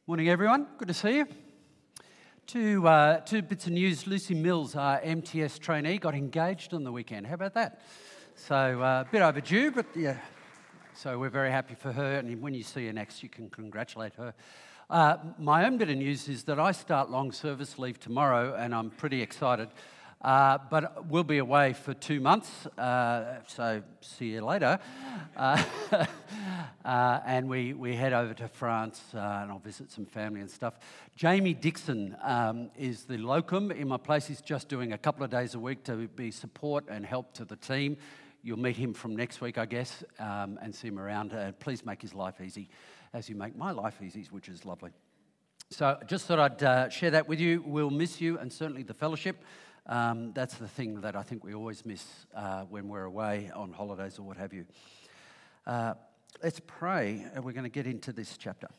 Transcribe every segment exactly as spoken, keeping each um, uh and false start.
Morning, everyone. Good to see you. Two, uh, two bits of news. Lucy Mills, our M T S trainee, got engaged on the weekend. How about that? So uh, a bit overdue, but yeah. So we're very happy for her, and when you see her next, you can congratulate her. Uh, my own bit of news is that I start long service leave tomorrow, and I'm pretty excited. Uh, but we'll be away for two months, uh, so see you later. Uh, uh, and we, we head over to France, uh, and I'll visit some family and stuff. Jamie Dixon um, is the locum in my place. He's just doing a couple of days a week to be support and help to the team. You'll meet him from next week, I guess, um, and see him around. Uh, please make his life easy as you make my life easy, which is lovely. So just thought I'd uh, share that with you. We'll miss you, and certainly the fellowship. Um, that's the thing that I think we always miss uh, when we're away on holidays or what have you. Uh, let's pray, and we're going to get into this chapter.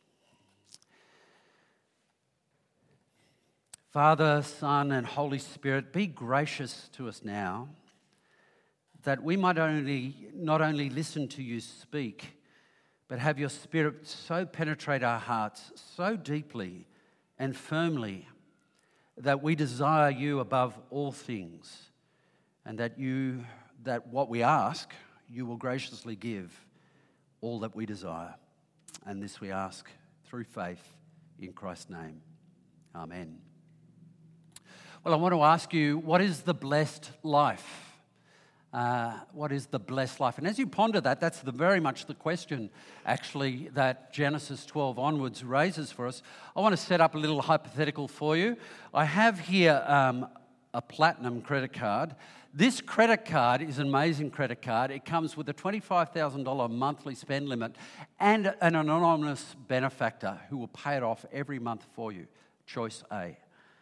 Father, Son, and Holy Spirit, be gracious to us now, that we might only not only listen to you speak, but have your Spirit so penetrate our hearts so deeply and firmly that we desire you above all things, and that you, that what we ask, you will graciously give all that we desire. And this we ask through faith in Christ's name. Amen. Well, I want to ask you, what is the blessed life? Uh, what is the blessed life? And as you ponder that, that's the, very much the question, actually, that Genesis twelve onwards raises for us. I want to set up a little hypothetical for you. I have here um, a platinum credit card. This credit card is an amazing credit card. It comes with a twenty-five thousand dollars monthly spend limit and an anonymous benefactor who will pay it off every month for you. Choice A.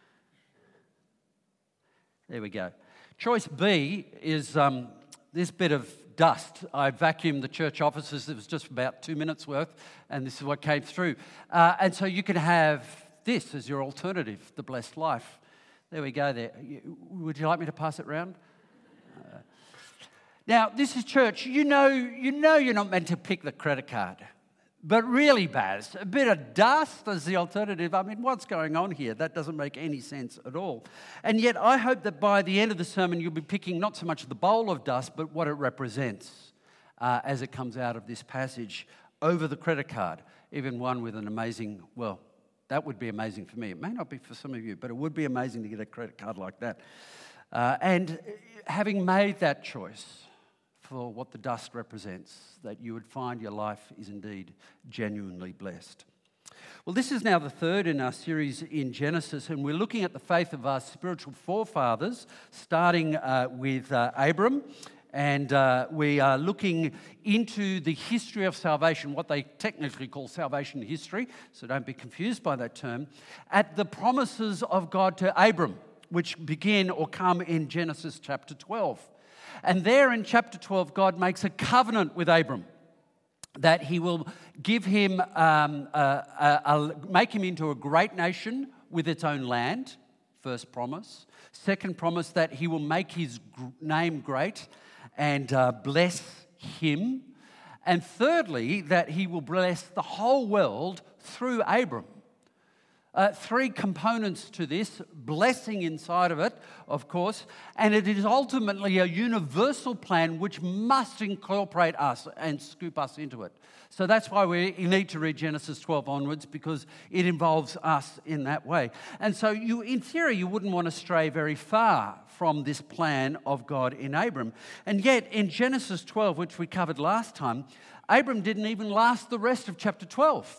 There we go. Choice B is um, this bit of dust. I vacuumed the church offices. It was just about two minutes worth, and this is what came through. Uh, and so you can have this as your alternative, the blessed life. There we go there. Would you like me to pass it round? Uh, now, this is church. You know, you know you're not meant to pick the credit card. But really, Baz, a bit of dust as the alternative. I mean, what's going on here? That doesn't make any sense at all. And yet, I hope that by the end of the sermon, you'll be picking not so much the bowl of dust, but what it represents uh, as it comes out of this passage over the credit card. Even one with an amazing, well, that would be amazing for me. It may not be for some of you, but it would be amazing to get a credit card like that. Uh, and having made that choice for what the dust represents, that you would find your life is indeed genuinely blessed. Well, this is now the third in our series in Genesis, and we're looking at the faith of our spiritual forefathers, starting uh, with uh, Abram, and uh, we are looking into the history of salvation, what they technically call salvation history, so don't be confused by that term, at the promises of God to Abram, which begin or come in Genesis chapter twelve. And there in chapter twelve, God makes a covenant with Abram that he will give him, um, a, a, a, make him into a great nation with its own land, first promise. Second promise, that he will make his name great and uh, bless him. And thirdly, that he will bless the whole world through Abram. Uh, three components to this, blessing inside of it, of course, and it is ultimately a universal plan which must incorporate us and scoop us into it. So that's why we need to read Genesis twelve onwards, because it involves us in that way. And so you, in theory, you wouldn't want to stray very far from this plan of God in Abram. And yet, in Genesis twelve, which we covered last time, Abram didn't even last the rest of chapter twelve.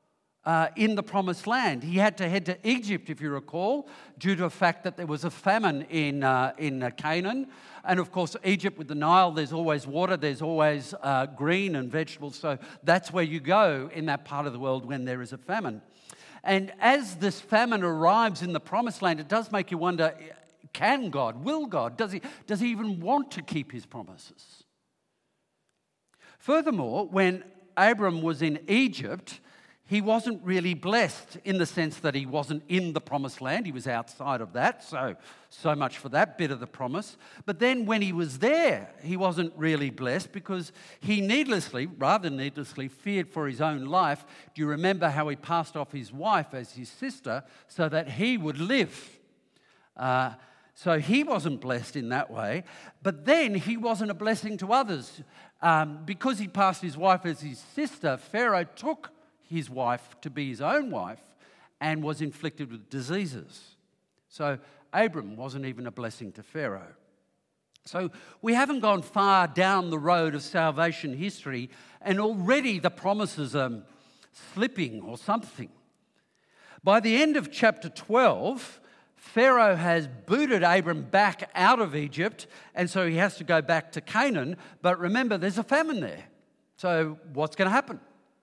Uh, in the promised land. He had to head to Egypt, if you recall, due to the fact that there was a famine in uh, in uh, Canaan. And of course, Egypt with the Nile, there's always water, there's always uh, green and vegetables. So that's where you go in that part of the world when there is a famine. And as this famine arrives in the promised land, it does make you wonder, can God, will God, does he, does he even want to keep his promises? Furthermore, when Abram was in Egypt, he wasn't really blessed in the sense that he wasn't in the promised land. He was outside of that, so so much for that bit of the promise. But then when he was there, he wasn't really blessed because he needlessly, rather needlessly, feared for his own life. Do you remember how he passed off his wife as his sister so that he would live? Uh, so he wasn't blessed in that way. But then he wasn't a blessing to others. Um, because he passed his wife as his sister, Pharaoh took his wife to be his own wife and was inflicted with diseases. So Abram wasn't even a blessing to Pharaoh. So we haven't gone far down the road of salvation history and already the promises are slipping or something. By the end of chapter twelve, Pharaoh has booted Abram back out of Egypt, and so he has to go back to Canaan. But remember, there's a famine there. So what's going to happen?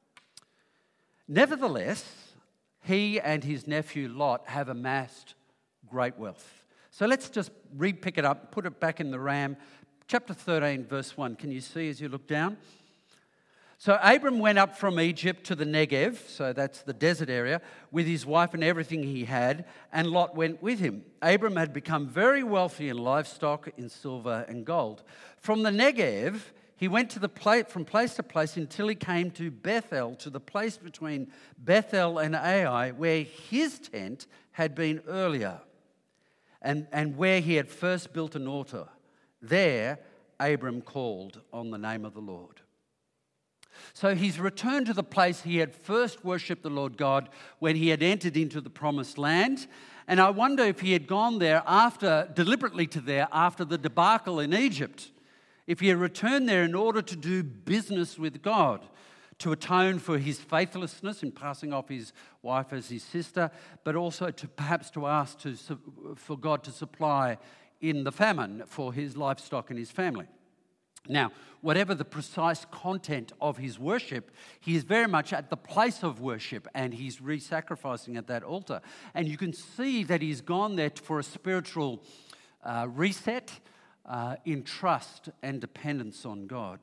Nevertheless, he and his nephew Lot have amassed great wealth. So let's just re-pick it up, put it back in the RAM. Chapter thirteen, verse one. Can you see as you look down? So Abram went up from Egypt to the Negev, so that's the desert area, with his wife and everything he had, and Lot went with him. Abram had become very wealthy in livestock, in silver and gold. From the Negev, he went to the place, from place to place until he came to Bethel, to the place between Bethel and Ai, where his tent had been earlier, and, and where he had first built an altar. There, Abram called on the name of the Lord. So he's returned to the place he had first worshipped the Lord God when he had entered into the promised land. And I wonder if he had gone there after, deliberately to there, after the debacle in Egypt. If he had returned there in order to do business with God, to atone for his faithlessness in passing off his wife as his sister, but also to perhaps to ask to, for God to supply in the famine for his livestock and his family. Now, whatever the precise content of his worship, he is very much at the place of worship and he's re-sacrificing at that altar. And you can see that he's gone there for a spiritual uh, reset uh, in trust and dependence on God.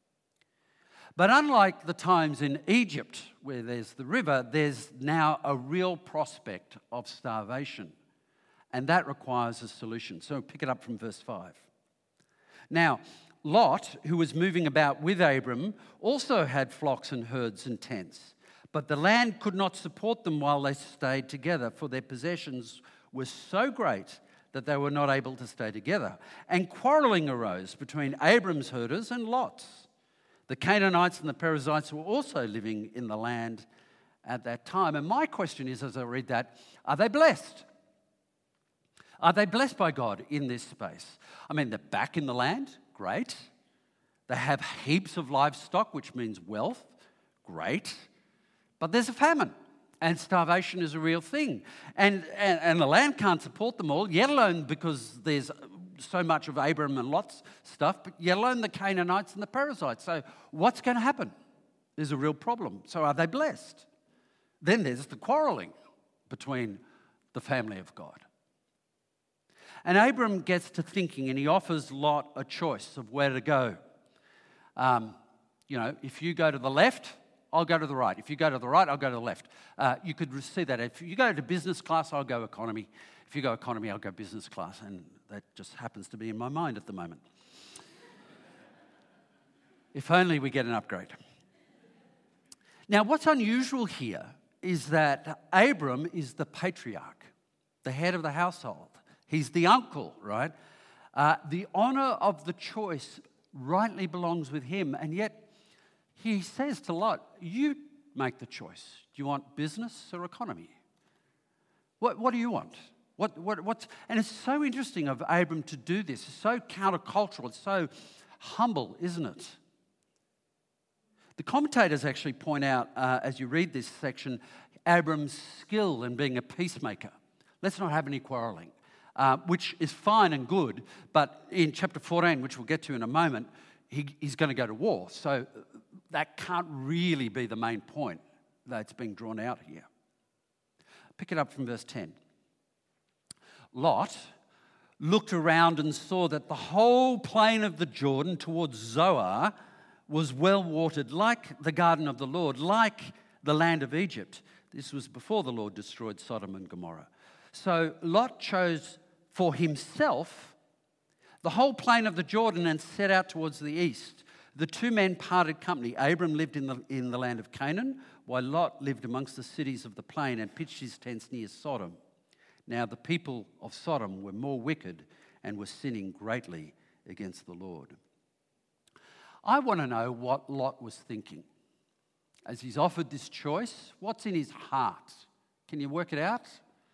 But unlike the times in Egypt where there's the river, there's now a real prospect of starvation. And that requires a solution. So pick it up from verse five. Now, Lot, who was moving about with Abram, also had flocks and herds and tents. But the land could not support them while they stayed together, for their possessions were so great that they were not able to stay together. And quarreling arose between Abram's herders and Lot's. The Canaanites and the Perizzites were also living in the land at that time. And my question is, as I read that, are they blessed? Are they blessed by God in this space? I mean, they're back in the land. Great. They have heaps of livestock, which means wealth. Great. But there's a famine, and starvation is a real thing. And, and, and the land can't support them all, yet alone because there's so much of Abram and Lot's stuff, but yet alone the Canaanites and the Perizzites. So what's going to happen? There's a real problem. So are they blessed? Then there's the quarreling between the family of God. And Abram gets to thinking and he offers Lot a choice of where to go. Um, you know, if you go to the left, I'll go to the right. If you go to the right, I'll go to the left. Uh, you could see that. If you go to business class, I'll go economy. If you go economy, I'll go business class. And that just happens to be in my mind at the moment. If only we get an upgrade. Now, what's unusual here is that Abram is the patriarch, the head of the household. He's the uncle, right? Uh, the honor of the choice rightly belongs with him. And yet he says to Lot, you make the choice. Do you want business or economy? What, what do you want? What, what, what's, and it's so interesting of Abram to do this. It's so countercultural. It's so humble, isn't it? The commentators actually point out, uh, as you read this section, Abram's skill in being a peacemaker. Let's not have any quarreling. Uh, which is fine and good, but in chapter fourteen, which we'll get to in a moment, he, he's going to go to war. So that can't really be the main point that's being drawn out here. Pick it up from verse ten. Lot looked around and saw that the whole plain of the Jordan towards Zoar was well watered, like the garden of the Lord, like the land of Egypt. This was before the Lord destroyed Sodom and Gomorrah. So Lot chose for himself the whole plain of the Jordan and set out towards the east. The two men parted company. Abram lived in the, in the land of Canaan, while Lot lived amongst the cities of the plain and pitched his tents near Sodom. Now the people of Sodom were more wicked and were sinning greatly against the Lord. I want to know what Lot was thinking. As he's offered this choice, what's in his heart? Can you work it out?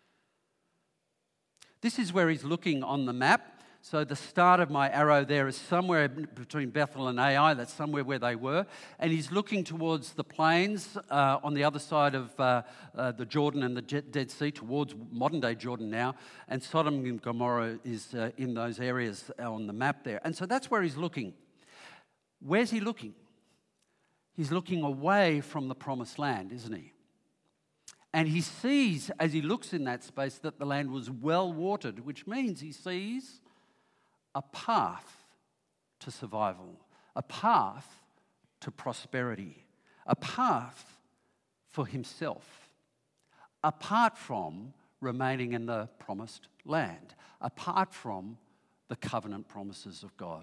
This is where he's looking on the map. So the start of my arrow there is somewhere between Bethel and Ai. That's somewhere where they were. And he's looking towards the plains uh, on the other side of uh, uh, the Jordan and the Dead Sea, towards modern-day Jordan now. And Sodom and Gomorrah is uh, in those areas on the map there. And so that's where he's looking. Where's he looking? He's looking away from the promised land, isn't he? And he sees, as he looks in that space, that the land was well watered, which means he sees a path to survival, a path to prosperity, a path for himself, apart from remaining in the promised land, apart from the covenant promises of God.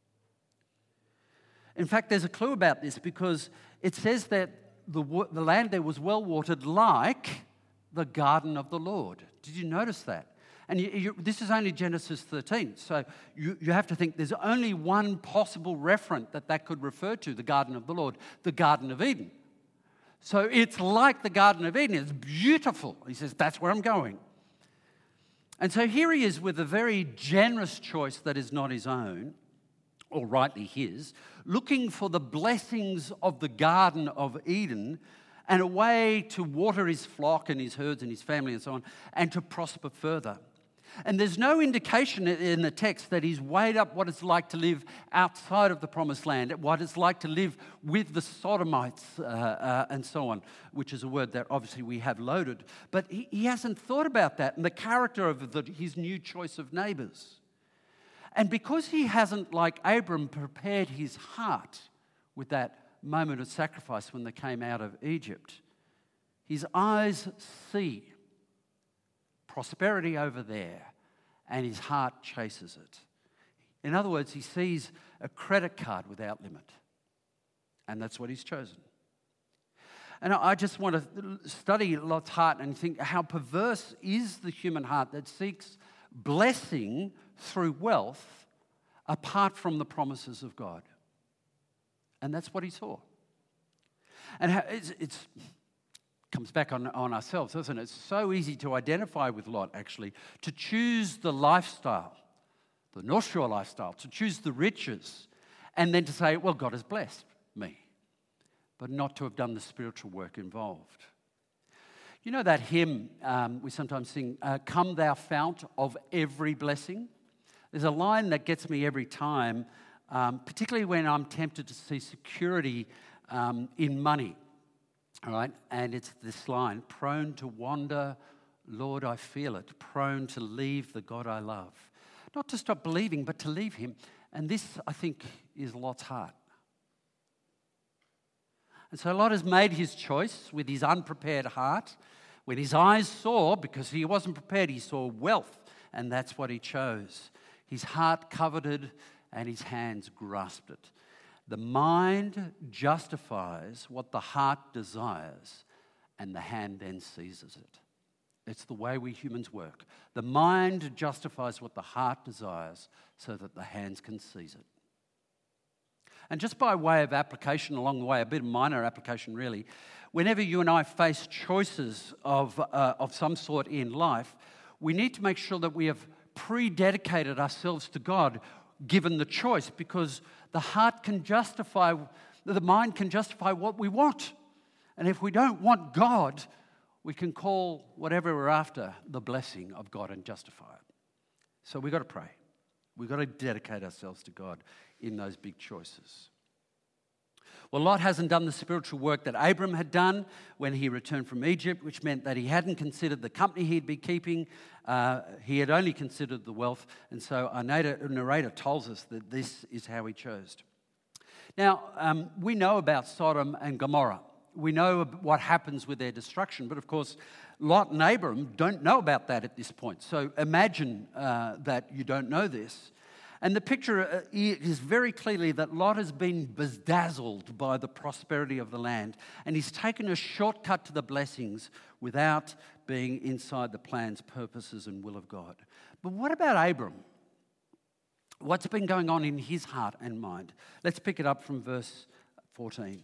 In fact, there's a clue about this because it says that the, the land there was well watered like the garden of the Lord. Did you notice that? And you, you, this is only Genesis thirteen, so you, you have to think there's only one possible referent that that could refer to, the garden of the Lord, the Garden of Eden. So it's like the Garden of Eden. It's beautiful. He says, that's where I'm going. And so here he is with a very generous choice that is not his own, or rightly his, looking for the blessings of the Garden of Eden and a way to water his flock and his herds and his family and so on, and to prosper further. And there's no indication in the text that he's weighed up what it's like to live outside of the promised land, what it's like to live with the Sodomites uh, uh, and so on, which is a word that obviously we have loaded. But he, he hasn't thought about that and the character of the, his new choice of neighbours. And because he hasn't, like Abram, prepared his heart with that moment of sacrifice when they came out of Egypt, his eyes see prosperity over there and his heart chases it. In other words, he sees a credit card without limit. And that's what he's chosen. And I just want to study Lot's heart and think how perverse is the human heart that seeks blessing through wealth apart from the promises of God. And that's what he saw. And how it's, it's comes back on, on ourselves, doesn't it? It's so easy to identify with Lot, actually, to choose the lifestyle, the North Shore lifestyle, to choose the riches, and then to say, well, God has blessed me, but not to have done the spiritual work involved. You know that hymn um, we sometimes sing, uh, Come Thou Fount of Every Blessing? There's a line that gets me every time, um, particularly when I'm tempted to see security um, in money. All right, and it's this line, prone to wander, Lord, I feel it, prone to leave the God I love. Not to stop believing, but to leave him. And this, I think, is Lot's heart. And so Lot has made his choice with his unprepared heart. When his eyes saw, because he wasn't prepared, he saw wealth, and that's what he chose. His heart coveted and his hands grasped it. The mind justifies what the heart desires, and the hand then seizes it. It's the way we humans work. The mind justifies what the heart desires so that the hands can seize it. And just by way of application along the way, a bit of minor application really, whenever you and I face choices of, uh, of some sort in life, we need to make sure that we have pre-dedicated ourselves to God given the choice, because the heart can justify, the mind can justify what we want. And if we don't want God, we can call whatever we're after the blessing of God and justify it. So we've got to pray. We've got to dedicate ourselves to God in those big choices. Well, Lot hasn't done the spiritual work that Abram had done when he returned from Egypt, which meant that he hadn't considered the company he'd be keeping. Uh, he had only considered the wealth. And so our narrator tells us that this is how he chose. Now, um, we know about Sodom and Gomorrah. we know what happens with their destruction, but of course, Lot and Abram don't know about that at this point. So imagine uh, that you don't know this. And the picture is very clearly that Lot has been bedazzled by the prosperity of the land, and he's taken a shortcut to the blessings without being inside the plans, purposes, and will of God. But what about Abram? What's been going on in his heart and mind? Let's pick it up from verse fourteen.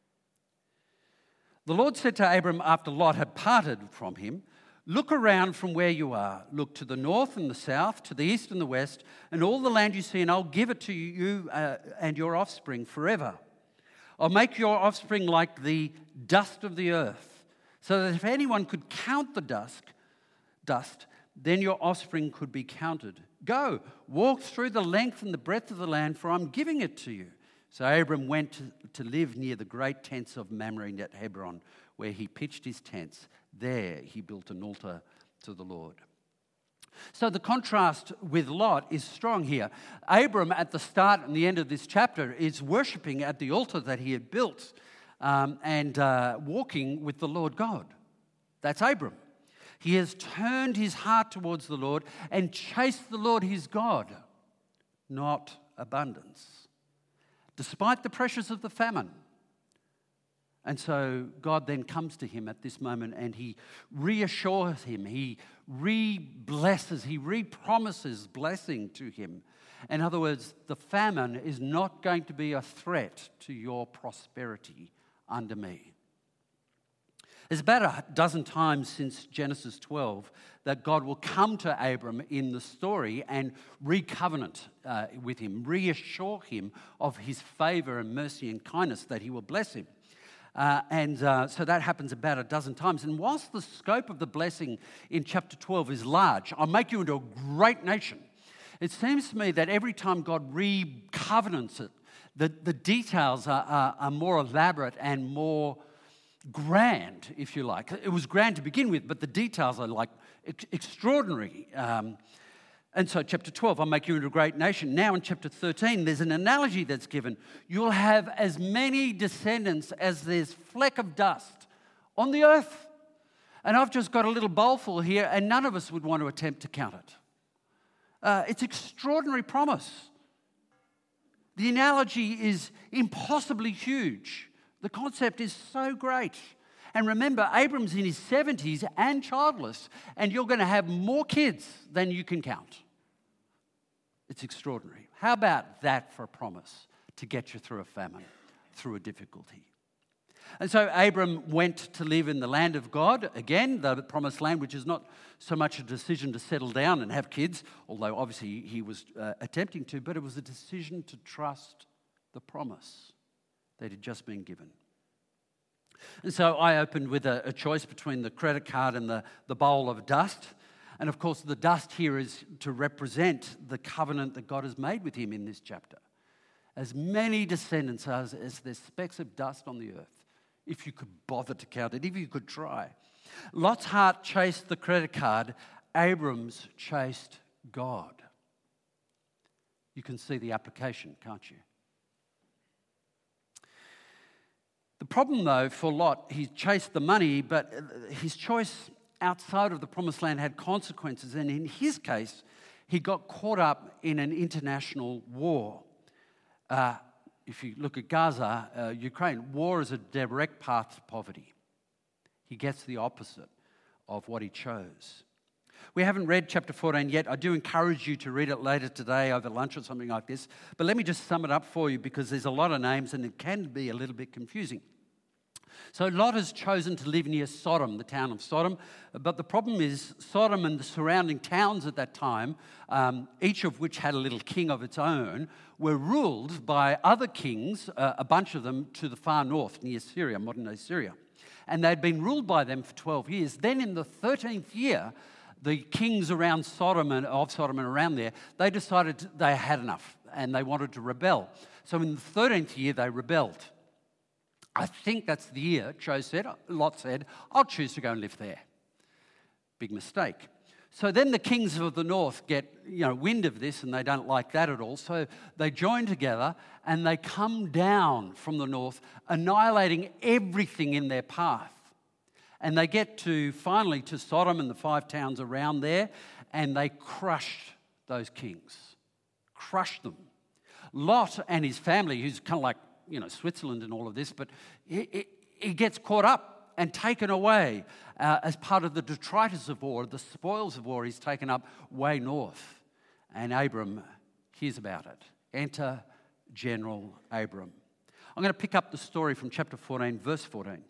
The Lord said to Abram after Lot had parted from him, "Look around from where you are. Look to the north and the south, to the east and the west, and all the land you see, and I'll give it to you uh, and your offspring forever. I'll make your offspring like the dust of the earth, so that if anyone could count the dust, dust, then your offspring could be counted. Go, walk through the length and the breadth of the land, for I'm giving it to you." So Abram went to, to live near the great tents of Mamre at Hebron, where he pitched his tents. There he built an altar to the Lord. So the contrast with Lot is strong here. Abram, at the start and the end of this chapter, is worshipping at the altar that he had built um, and uh, walking with the Lord God. That's Abram. He has turned his heart towards the Lord and chased the Lord his God, not abundance, despite the pressures of the famine. And so God then comes to him at this moment and he reassures him, he re-blesses, he re-promises blessing to him. In other words, the famine is not going to be a threat to your prosperity under me. There's about a dozen times since Genesis twelve that God will come to Abram in the story and re-covenant uh, with him, reassure him of his favour and mercy and kindness, that he will bless him. Uh, and uh, so that happens about a dozen times. And whilst the scope of the blessing in chapter twelve is large, I'll make you into a great nation, it seems to me that every time God re-covenants it, the, the details are, are, are more elaborate and more grand, if you like. It was grand to begin with, but the details are like ex- extraordinary. Um, and so chapter twelve, I'll make you into a great nation. Now in chapter thirteen, there's an analogy that's given. You'll have as many descendants as there's fleck of dust on the earth. And I've just got a little bowlful here, and none of us would want to attempt to count it. Uh, it's extraordinary promise. The analogy is impossibly huge. The concept is so great. And remember, Abram's in his seventies and childless, and you're going to have more kids than you can count. It's extraordinary. How about that for a promise to get you through a famine, through a difficulty? And so Abram went to live in the land of God, again, the promised land, which is not so much a decision to settle down and have kids, although obviously he was uh, attempting to, but it was a decision to trust the promise that had just been given. And so I opened with a, a choice between the credit card and the, the bowl of dust. And of course, the dust here is to represent the covenant that God has made with him in this chapter. As many descendants as, as there's specks of dust on the earth, if you could bother to count it, if you could try. Lot's heart chased the credit card. Abram's chased God. You can see the application, can't you? The problem, though, for Lot, he chased the money, but his choice outside of the promised land had consequences. And in his case, he got caught up in an international war. Uh, if you look at Gaza, uh, Ukraine, war is a direct path to poverty. He gets the opposite of what he chose. We haven't read chapter fourteen yet. I do encourage you to read it later today over lunch or something like this. But let me just sum it up for you, because there's a lot of names and it can be a little bit confusing. So Lot has chosen to live near Sodom, the town of Sodom. But the problem is Sodom and the surrounding towns at that time, um, each of which had a little king of its own, were ruled by other kings, uh, a bunch of them to the far north, near Syria, modern-day Syria. And they'd been ruled by them for twelve years. Then in the thirteenth year, the kings around Sodom and of Sodom and around there, they decided they had enough and they wanted to rebel. So in the thirteenth year, they rebelled. I think that's the year Joe said, Lot said, I'll choose to go and live there. Big mistake. So then the kings of the north get, you know, wind of this, and they don't like that at all. So they join together and they come down from the north, annihilating everything in their path. And they get to finally to Sodom and the five towns around there, and they crush those kings, crush them. Lot and his family, who's kind of like, you know, Switzerland and all of this, but he, he, he gets caught up and taken away uh, as part of the detritus of war, the spoils of war. He's taken up way north. And Abram hears about it. Enter General Abram. I'm going to pick up the story from chapter fourteen, verse fourteen.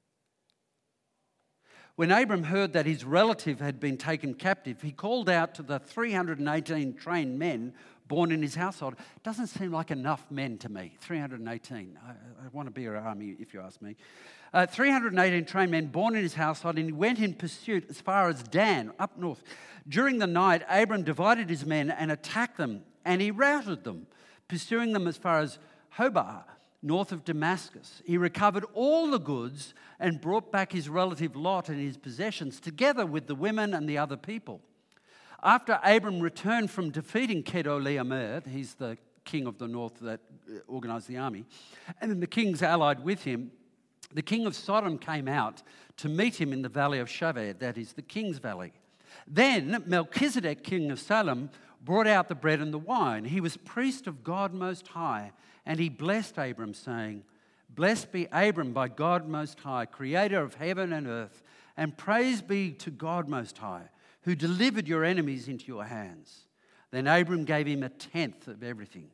When Abram heard that his relative had been taken captive, he called out to the three hundred eighteen trained men born in his household. It doesn't seem like enough men to me, three hundred eighteen. I, I want a bigger army, if you ask me. Uh, three hundred eighteen trained men born in his household, and he went in pursuit as far as Dan, up north. During the night, Abram divided his men and attacked them, and he routed them, pursuing them as far as Hobah, north of Damascus. He recovered all the goods and brought back his relative Lot and his possessions, together with the women and the other people. After Abram returned from defeating Chedorlaomer, he's the king of the north that organised the army, and then the kings allied with him, the king of Sodom came out to meet him in the valley of Shaveh, that is the king's valley. Then Melchizedek, king of Salem, brought out the bread and the wine. He was priest of God Most High, and he blessed Abram, saying, "Blessed be Abram by God Most High, creator of heaven and earth, and praise be to God Most High, who delivered your enemies into your hands." Then Abram gave him a tenth of everything.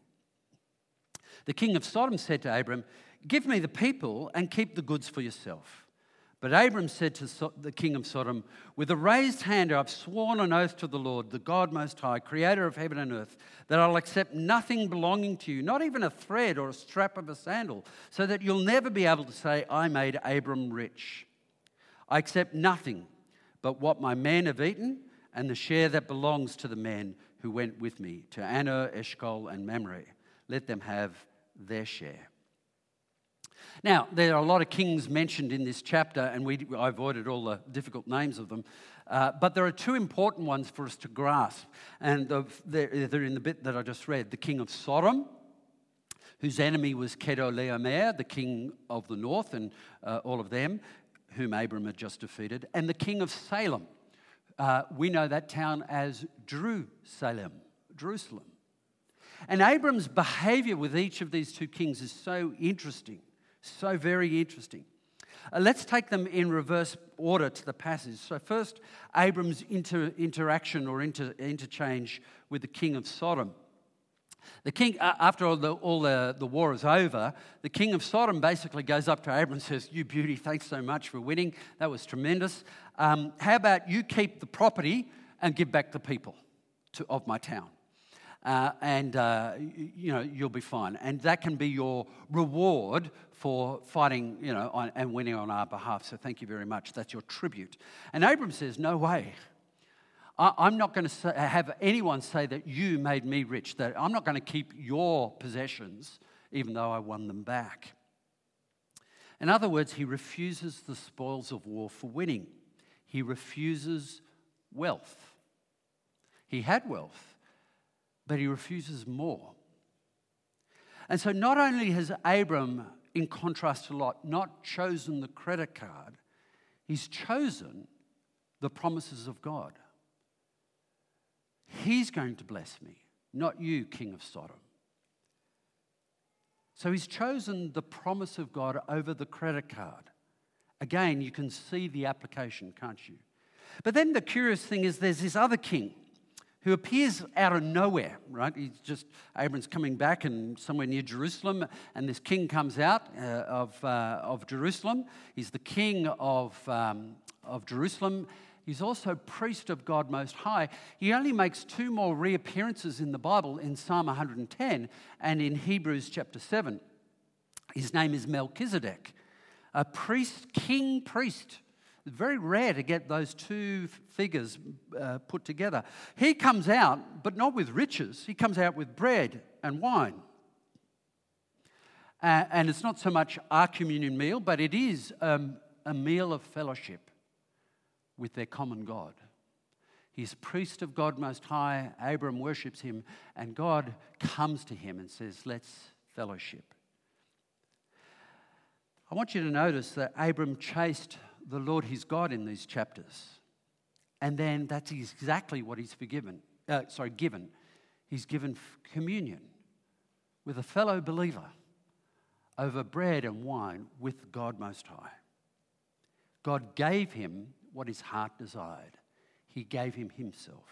The king of Sodom said to Abram, "Give me the people and keep the goods for yourself." But Abram said to so- the king of Sodom, "With a raised hand I've sworn an oath to the Lord, the God Most High, creator of heaven and earth, that I'll accept nothing belonging to you, not even a thread or a strap of a sandal, so that you'll never be able to say, 'I made Abram rich.' I accept nothing but what my men have eaten and the share that belongs to the men who went with me, to Aner, Eshcol, and Mamre. Let them have their share." Now, there are a lot of kings mentioned in this chapter, and we, I avoided all the difficult names of them. Uh, but there are two important ones for us to grasp, and the, they're, they're in the bit that I just read. The king of Sodom, whose enemy was Chedorlaomer, the king of the north, and uh, all of them, whom Abram had just defeated, and the king of Salem. Uh, we know that town as Jerusalem, Jerusalem. And Abram's behavior with each of these two kings is so interesting, so very interesting. Uh, let's take them in reverse order to the passage. So first, Abram's inter- interaction or inter- interchange with the king of Sodom. The king, uh, after all, the, all the, the war is over, the king of Sodom basically goes up to Abram and says, "You beauty, thanks so much for winning. That was tremendous. Um, how about you keep the property and give back the people to, of my town? Uh, and, uh, you, you know, you'll be fine. And that can be your reward for fighting, you know, on, and winning on our behalf. So thank you very much. That's your tribute." And Abram says, "No way. I'm not going to have anyone say that you made me rich, that I'm not going to keep your possessions even though I won them back." In other words, he refuses the spoils of war for winning. He refuses wealth. He had wealth, but he refuses more. And so not only has Abram, in contrast to Lot, not chosen the credit card, he's chosen the promises of God. He's going to bless me, not you, king of Sodom. So he's chosen the promise of God over the credit card. Again, you can see the application, can't you? But then the curious thing is there's this other king who appears out of nowhere, right? He's just, Abram's coming back and somewhere near Jerusalem, and this king comes out uh, of, uh, of Jerusalem. He's the king of, um, of Jerusalem. He's also priest of God Most High. He only makes two more reappearances in the Bible, in Psalm one hundred ten and in Hebrews chapter seven. His name is Melchizedek, a priest, king priest. It's very rare to get those two figures uh, put together. He comes out, but not with riches. He comes out with bread and wine. Uh, and it's not so much our communion meal, but it is um, a meal of fellowship with their common God. He's priest of God Most High. Abram worships him, and God comes to him and says, let's fellowship. I want you to notice that Abram chased the Lord his God in these chapters. And then that's exactly what he's forgiven. Uh, sorry, given. He's given communion with a fellow believer over bread and wine with God Most High. God gave him what his heart desired. He gave him himself.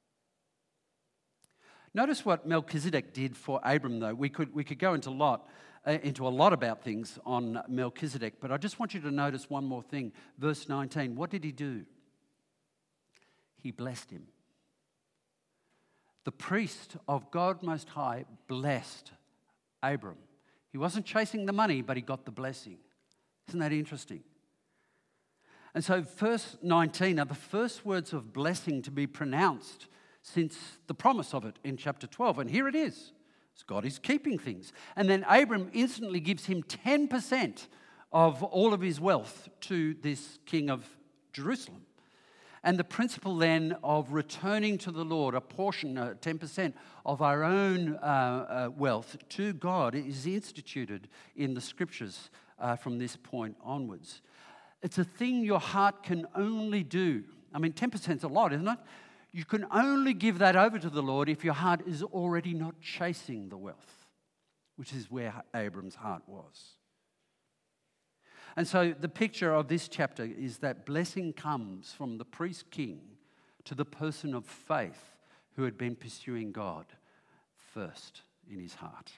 Notice what Melchizedek did for Abram, though. We could, we could go into a lot, uh, into a lot about things on Melchizedek, but I just want you to notice one more thing. Verse nineteen, what did he do? He blessed him. The priest of God Most High blessed Abram. He wasn't chasing the money, but he got the blessing. Isn't that interesting? And so verse nineteen are the first words of blessing to be pronounced since the promise of it in chapter twelve. And here it is. God is keeping things. And then Abram instantly gives him ten percent of all of his wealth to this king of Jerusalem. And the principle then of returning to the Lord a portion, uh, ten percent of our own uh, uh, wealth to God is instituted in the scriptures uh, from this point onwards. It's a thing your heart can only do. I mean, ten percent is a lot, isn't it? You can only give that over to the Lord if your heart is already not chasing the wealth, which is where Abram's heart was. And so the picture of this chapter is that blessing comes from the priest king to the person of faith who had been pursuing God first in his heart.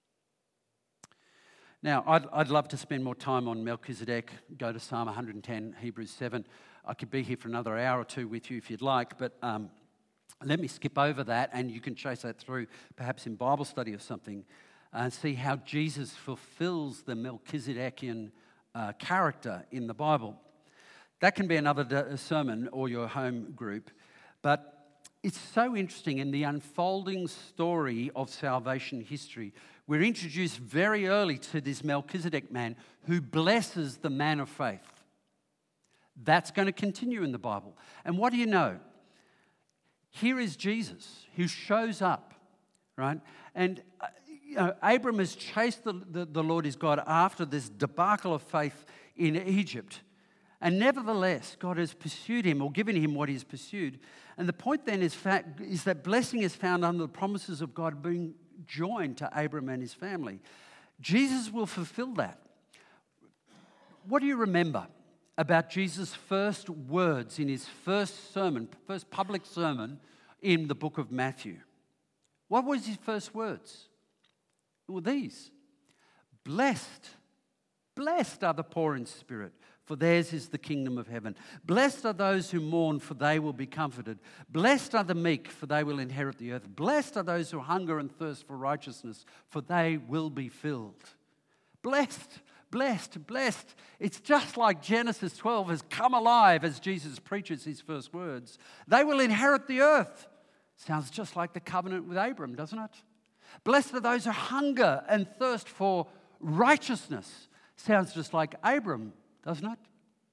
Now, I'd, I'd love to spend more time on Melchizedek. Go to Psalm one hundred ten, Hebrews seven. I could be here for another hour or two with you if you'd like, but um, let me skip over that and you can chase that through perhaps in Bible study or something and see how Jesus fulfills the Melchizedekian uh, character in the Bible. That can be another d- sermon or your home group, but it's so interesting in the unfolding story of salvation history. We're introduced very early to this Melchizedek man who blesses the man of faith. That's going to continue in the Bible. And what do you know? Here is Jesus who shows up, right? And uh, you know, Abram has chased the, the, the Lord his God after this debacle of faith in Egypt. And nevertheless, God has pursued him or given him what he's pursued. And the point then is, fact, is that blessing is found under the promises of God being joined to Abram and his family. Jesus will fulfill that. What do you remember about Jesus' first words in his first sermon, first public sermon in the book of Matthew? What was his first words? It were these. Blessed, blessed are the poor in spirit, for theirs is the kingdom of heaven. Blessed are those who mourn, for they will be comforted. Blessed are the meek, for they will inherit the earth. Blessed are those who hunger and thirst for righteousness, for they will be filled. Blessed, blessed, blessed. It's just like Genesis twelve has come alive as Jesus preaches his first words. They will inherit the earth. Sounds just like the covenant with Abram, doesn't it? Blessed are those who hunger and thirst for righteousness. Sounds just like Abram, doesn't it?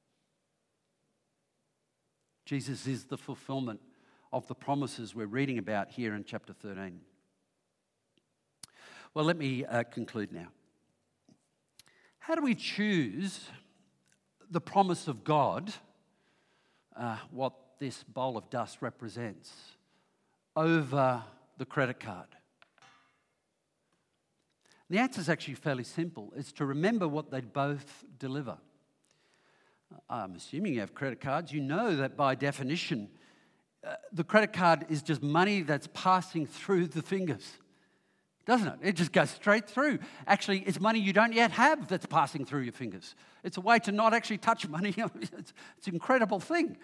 Jesus is the fulfillment of the promises we're reading about here in chapter thirteen. Well, let me uh, conclude now. How do we choose the promise of God, uh, what this bowl of dust represents, over the credit card? The answer is actually fairly simple. It's to remember what they both deliver. I'm assuming you have credit cards. You know that by definition, uh, the credit card is just money that's passing through the fingers, doesn't it? It just goes straight through. Actually, it's money you don't yet have that's passing through your fingers. It's a way to not actually touch money. it's, it's an incredible thing.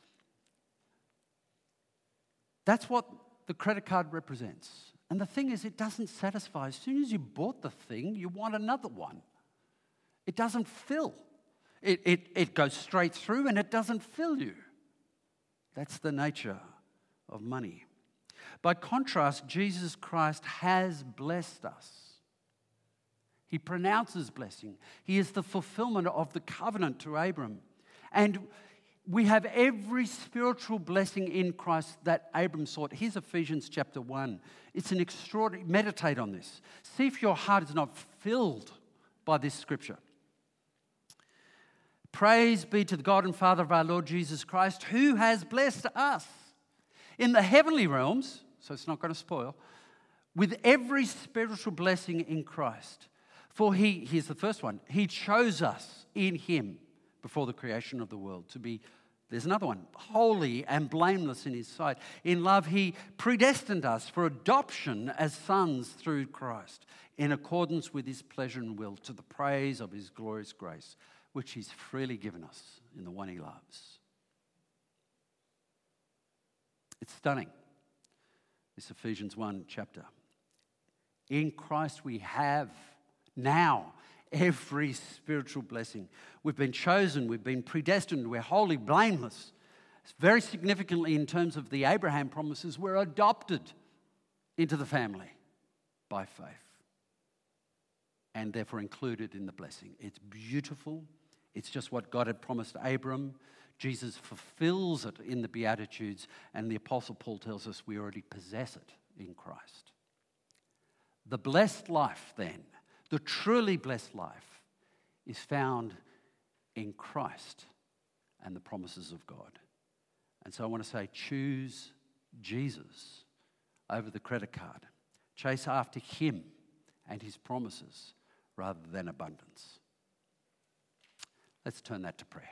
That's what the credit card represents. And the thing is, it doesn't satisfy. As soon as you bought the thing, you want another one. It doesn't fill. It, it, it goes straight through and it doesn't fill you. That's the nature of money. By contrast, Jesus Christ has blessed us. He pronounces blessing. He is the fulfillment of the covenant to Abram. And We have every spiritual blessing in Christ that Abram sought. Here's Ephesians spiritual blessing in Christ that Abram sought. Here's Ephesians chapter one. It's an extraordinary, meditate on this. See if your heart is not filled by this scripture. Praise be to the God and Father of our Lord Jesus Christ, who has blessed us in the heavenly realms, so it's not going to spoil, with every spiritual blessing in Christ. For he, here's the first one, he chose us in him before the creation of the world to be, there's another one, holy and blameless in his sight. In love, he predestined us for adoption as sons through Christ, in accordance with his pleasure and will, to the praise of his glorious grace, which he's freely given us in the one he loves. It's stunning, this Ephesians one chapter. In Christ we have now every spiritual blessing. We've been chosen, we've been predestined, we're wholly blameless. Very significantly in terms of the Abraham promises, we're adopted into the family by faith and therefore included in the blessing. It's beautiful. It's just what God had promised Abram. Jesus fulfills it in the Beatitudes, and the Apostle Paul tells us we already possess it in Christ. The blessed life then, the truly blessed life, is found in Christ and the promises of God. And so I want to say, choose Jesus over the credit card. Chase after him and his promises rather than abundance. Let's turn that to prayer.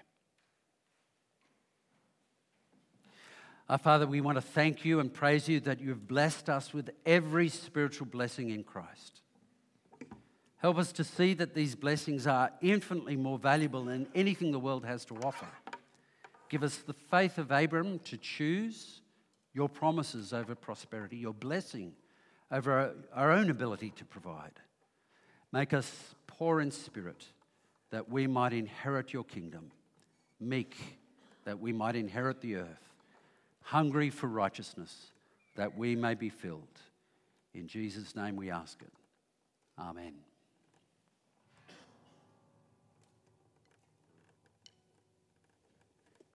Our Father, we want to thank you and praise you that you've blessed us with every spiritual blessing in Christ. Help us to see that these blessings are infinitely more valuable than anything the world has to offer. Give us the faith of Abram to choose your promises over prosperity, your blessing over our, our own ability to provide. Make us poor in spirit that we might inherit your kingdom, meek that we might inherit the earth, hungry for righteousness that we may be filled. In Jesus' name we ask it. Amen.